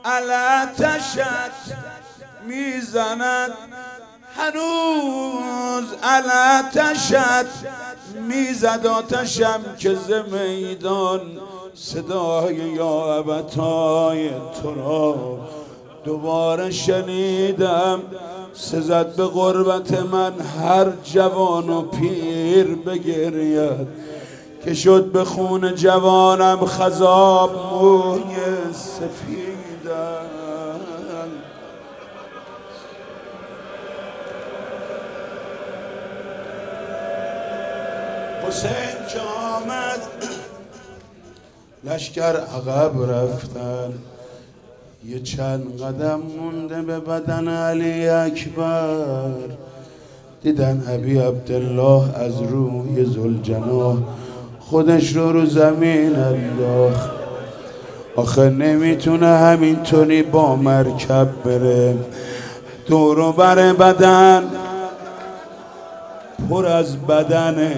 علتشت میزند هنوز، علتشت میزد آتشم که ز میدان صدای یا ابتای تو را دوباره شنیدم. سزد به غربت من هر جوان و پیر بگرید که شد به خون جوانم خضاب موی سفیدم. حسین که آمد لشکر عقب رفتن، یه چند قدم مونده به بدن علی اکبر. دیدن ابی عبدالله از روی ذوالجناح خودش رو زمین انداخت. آخه نمیتونه همینطوری با مرکب بره، دور و بر بدن پر از بدنه.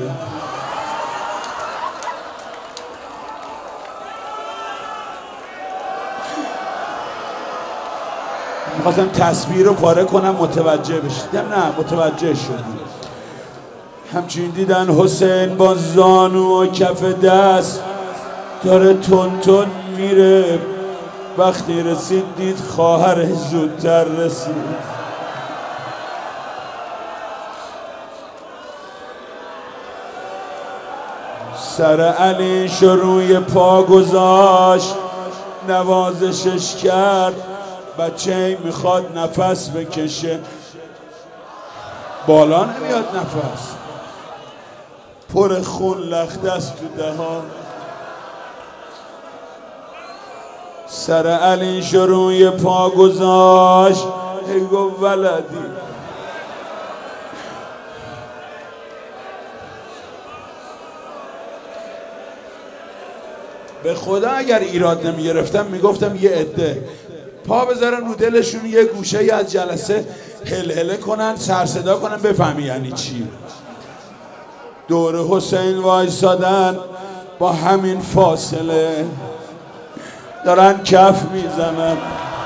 میخواستم تصویر رو پاره کنم متوجه بشید، نه متوجه شدیم. همچین دیدن حسین با زانو و کف دست داره تون تون میره. وقتی رسید دید خواهرش زودتر رسید. سر علیش روی پا گذاشت، نوازشش کرد. بچه میخواد نفس بکشه، بالا نمیاد نفس، پر خون لخته است تو دهان. سر علیش روی پا گذاشت، ای گفت ولدی. به خدا اگر ایراد نمیگرفتم میگفتم یه عده پا بذارن رو دلشون، یه گوشه از جلسه هلهله کنن، سرصدا کنن، بفهمی یعنی چی. دور حسین وایسادن با همین فاصله دارن کف میزنن.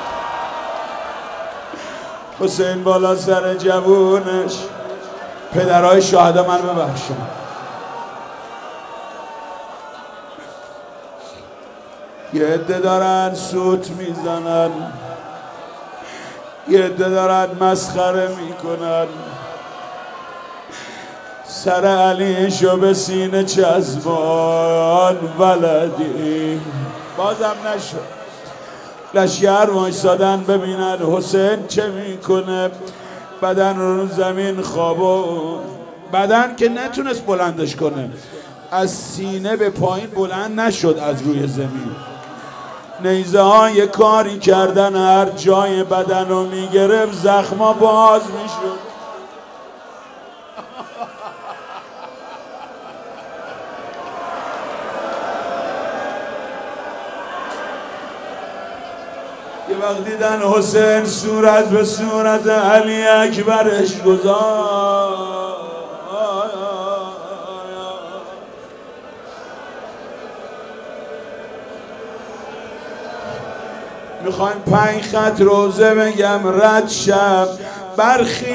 حسین بالا سر جوونش. پدرهای شهدا من ببخشن، یه عده دارن سوت میزنن، یه عده دارن مسخره میکنن. سر علیشو به سینه چسبان ولدی. بازم نشد. لشکر وایسادن ببینن حسین چه میکنه. بدن رو زمین خوابون، بدن که نتونست بلندش کنه، از سینه به پایین بلند نشد از روی زمین. نیزه های کاری کردن، هر جای بدن رو میگرفت زخما باز میشد. یه وقت دیدن حسین صورت به صورت علی اکبرش گذاشت. میخوایم 5 خط روزه بگم رد شب. برخیز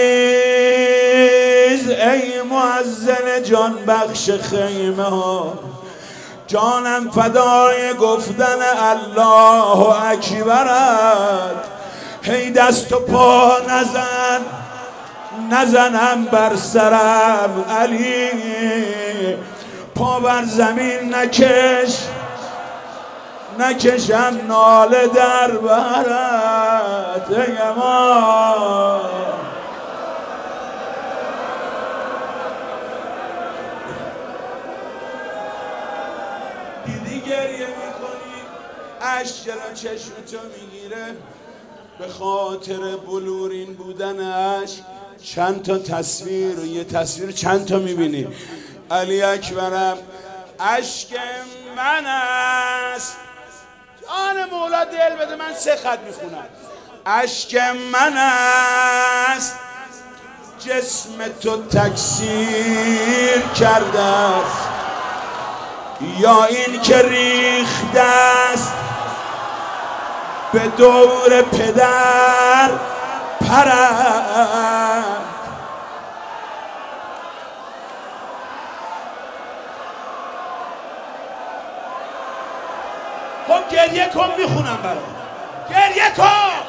ای مؤذن جان بخش خیمه ها، جانم فدای گفتن الله اکبرت. هی دست و پا نزنم بر سرم علی، پا بر زمین نکشم ناله در برت. ای امان دیدی گریه میکنی، اشک جلو چشمتو میگیره. به خاطر بلورین بودنش چند تا تصویر، و یه تصویر چند تا میبینی. علی اکبرم اشک من است. جان مولا دل بده، من 3 خط میخونم. اشک من است جسم تو تکثیر کرده است، یا این که ریخته است به دور پدر پرند. خب گریه کن، میخونم برات. گریه کن.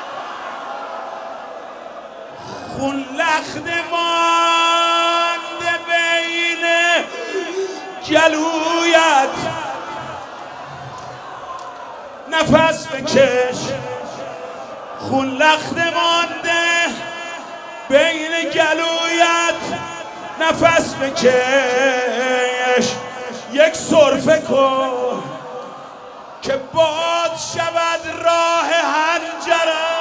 خون لخت مانده بین گلویت، نفس بکش. خون لخت مانده بین گلویت، نفس بکش. یک سرفه کن که باد شود راه حنجره.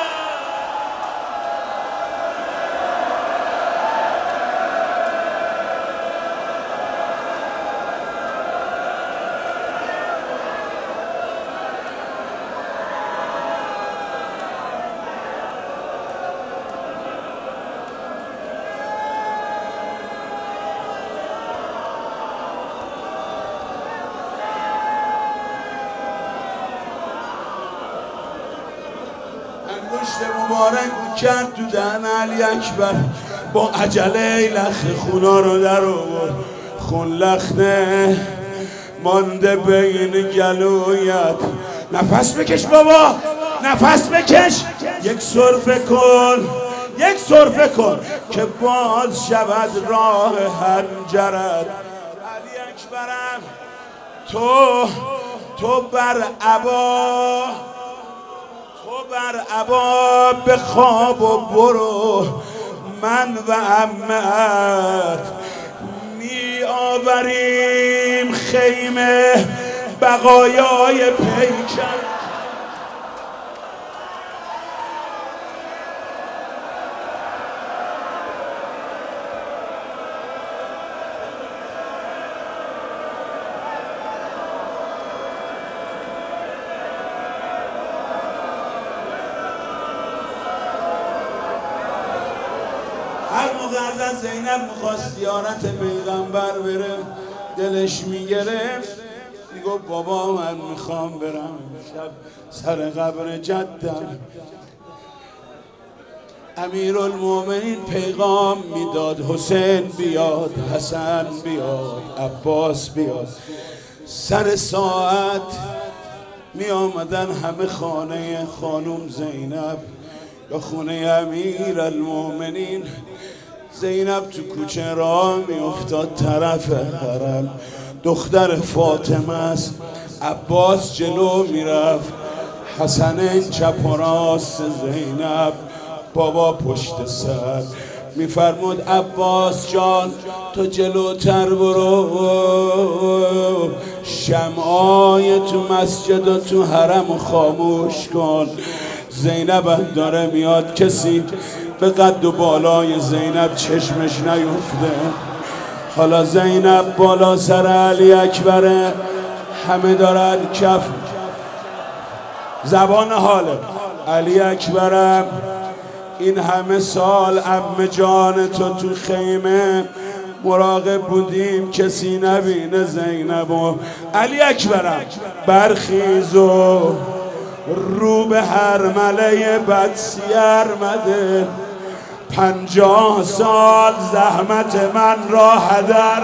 انگشت مبارک کرد تو دهن علی اکبر، با عجله لخت خونا رو در آورد. خون لخته مانده بین گلویت، نفس بکش بابا، نفس بکش. یک سرفه کن، یک سرفه کن که باز شود راه حنجرت. علی اکبرم تو بر عبا، تو بر عبا به خواب و برو. من و عمت می آوریم خیمه بقایای پیکر. هر موقع از زینب میخواست زیارت پیغمبر بره، دلش میگرفت، میگفت بابا من میخوام برم شب سر قبر جدم. امیرالمومنین پیغام میداد حسین بیاد، حسن بیاد، عباس بیاد. سر ساعت می آمدن همه خانه خانم زینب یا خونه امیرالمومنین. زینب تو کوچه راه می افتاد طرف حرم، دختر فاطمه است. عباس جلو می رفت، حسنین چپ و راست زینب، بابا پشت سر. میفرمود عباس جان تو جلوتر برو، شمعای تو مسجد و تو حرم خاموش کن. زینب داره میاد، کسی به قد و بالای زینب چشمش نیفته. حالا زینب بالا سر علی اکبره، همه دارن کف زبان حاله. علی اکبرم این همه سال عمه جان تو خیمه مراقب بودیم کسی نبینه زینب. و علی اکبرم برخیز و رو به هرمله بدسیر مده. 50 سال زحمت من را هدر.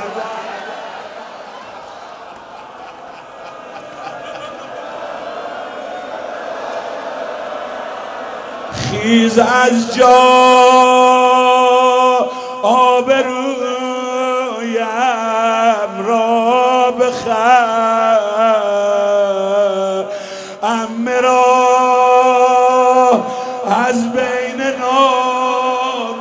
خیز از جا آبرویم را بخر، عمه را از بین نام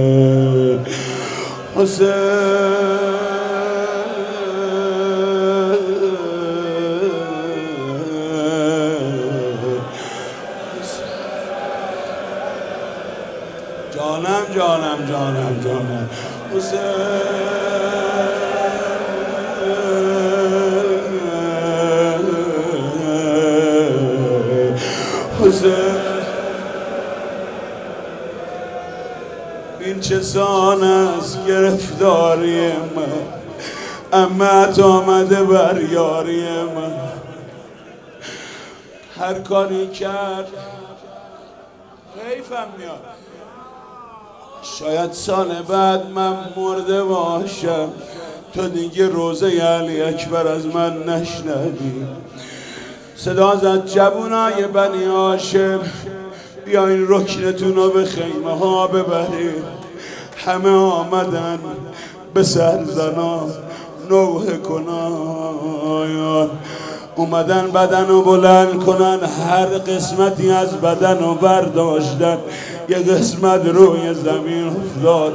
حسین جانم حسین این چه سان از گرفتاری من، امت آمده بر یاری من. هر کاری کرد حیفم میاد، شاید سال بعد من مرده باشم، تو دیگه روزه علی اکبر از من نشنوی. صدا زد جوونای بنی هاشم بیاین رکنتون رو به خیمه ها ببرید. همه آمدن به سرزنان نوحه کنان، اومدن بدن رو بلند کنن، هر قسمتی از بدن رو برداشتن، یه قسمت روی زمین افتاد.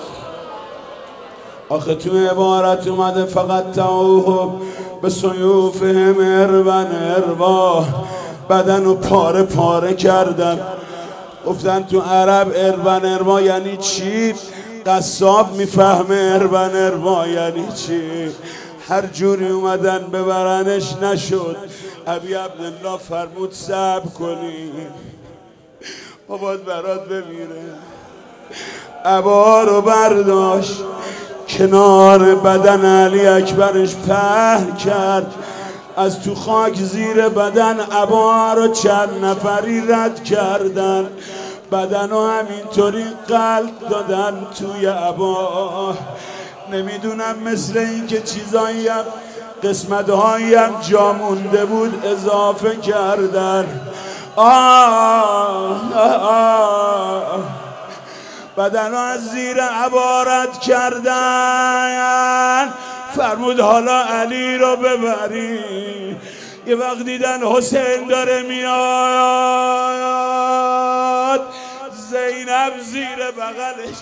آخه تو عبارت اومده فقط تعوه به سیوفهم اربا، بدن رو پاره پاره کردن. گفتن تو عرب اربا یعنی چی؟ قصاب میفهمه اربا یعنی چی. هر جوری اومدن ببرنش نشد. ابی عبدالله فرمود صبر کنی بابات برات بمیره. عبا رو برداشت کنار بدن علی اکبرش پهن کرد، از تو خاک زیر بدن عبا رو چند نفری رد کردن، بدن رو همینطوری قلب دادن توی عبا. نمیدونم مثل این که چیزایی هم قسمت‌هایی هم جا مونده بود اضافه کردن. بدن رو از زیر عبا رد کردن. فرمود حالا علی رو ببری. یه وقت دیدن حسین داره میاد، زینب زیر بغلش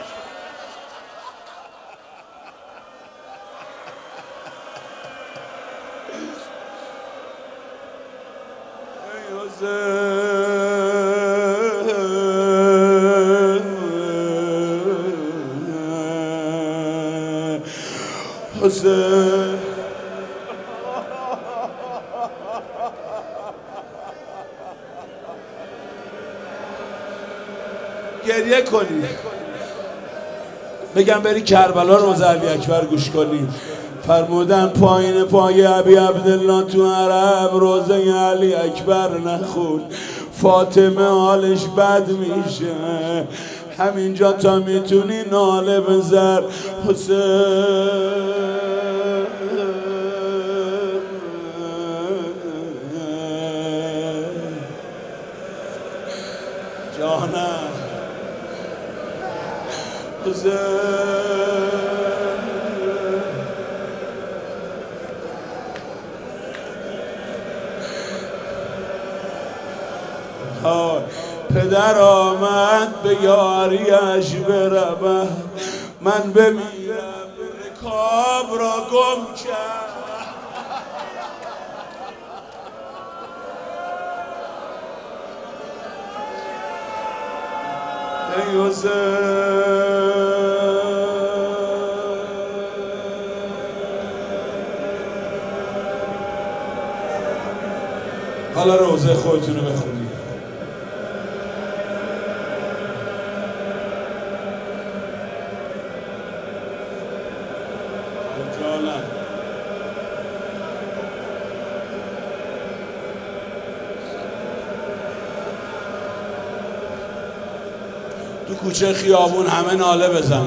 حسین گریه کنی، بگم بری کربلا روزه علی اکبر گوش کنی. فرمودن پایین پای ابی عبدالله تو عرب روزه علی اکبر نخون، فاطمه حالش بد میشه. همینجا تا میتونی ناله بزر حسین. جانم حسین. پدر آمد به یاریش برود، من بمیرم رکاب را گم کرد. ای حسین حالا روزه خودتون رو بخونید. تو کوچه خیابون همه ناله بزنن.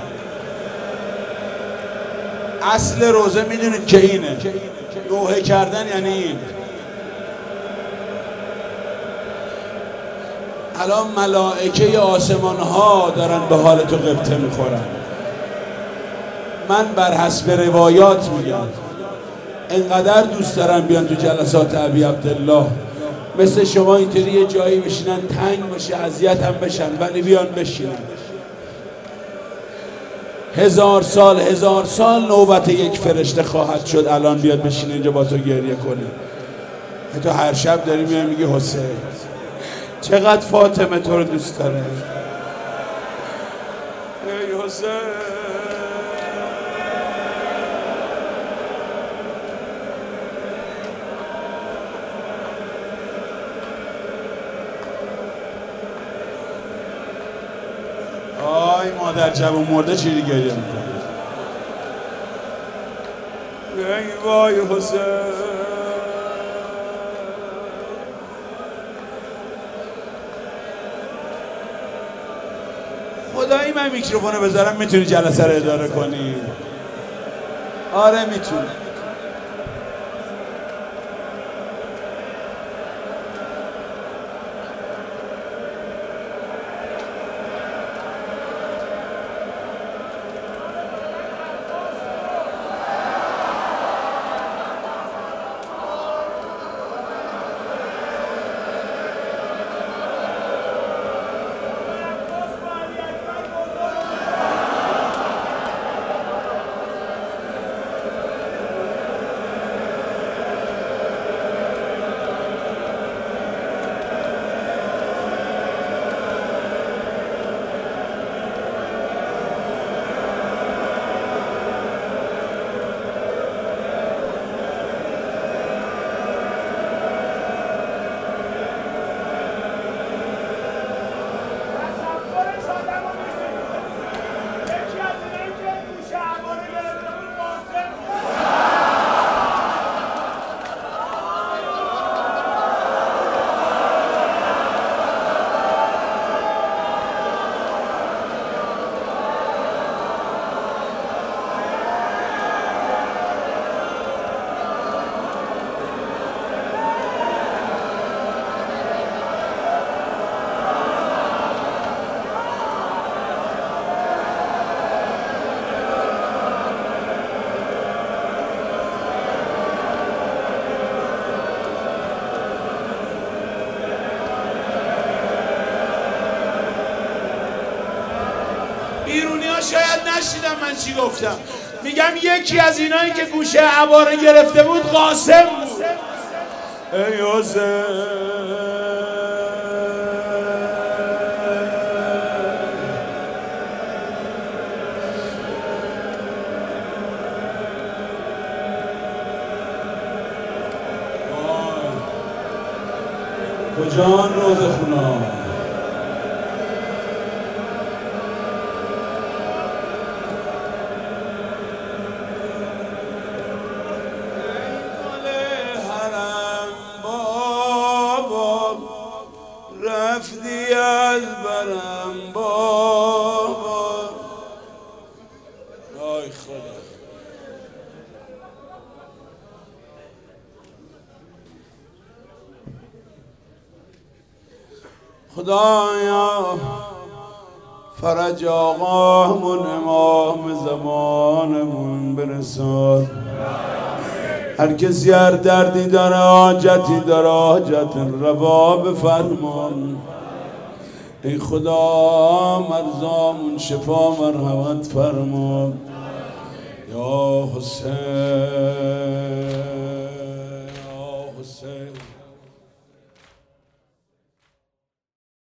اصل روزه میدونید که اینه، نوحه کردن یعنی این. الان ملائکه آسمان ها دارن به حال تو غبطه میخورن. من بر حسب روایات میگم انقدر دوست دارن بیان تو جلسات ابی عبدالله، مثل شما اینطوری یه جایی بشینن تنگ باشه اذیت هم بشن ولی بیان بشینن. 1000 سال نوبت یک فرشته خواهد شد الان بیاد بشینه اینجا با تو گریه کنه. تو هر شب داری میای میگی حسین چقدر فاطمه تو رو دوست داره. ای حسین آی مادر جوون مرده چیری گریه میکنه ای وای حسین خدایی من میکروفونو بذارم میتونی جلسه رو اداره کنی؟ آره میتونی. بیرونی ها شاید نشیدم من چی گفتم. میگم یکی از اینایی که گوشه عباره گرفته بود قاسم بود. ای حسین کجان روز خونا رفتی از برم بابا آی خدا خدایا فرج آقامون امام زمانمون برسان. هر کسی هر دردی داره حاجتی داره حاجت روا بفرمان. ای خدا مرزامون شفا مرحمت فرمان یا حسین.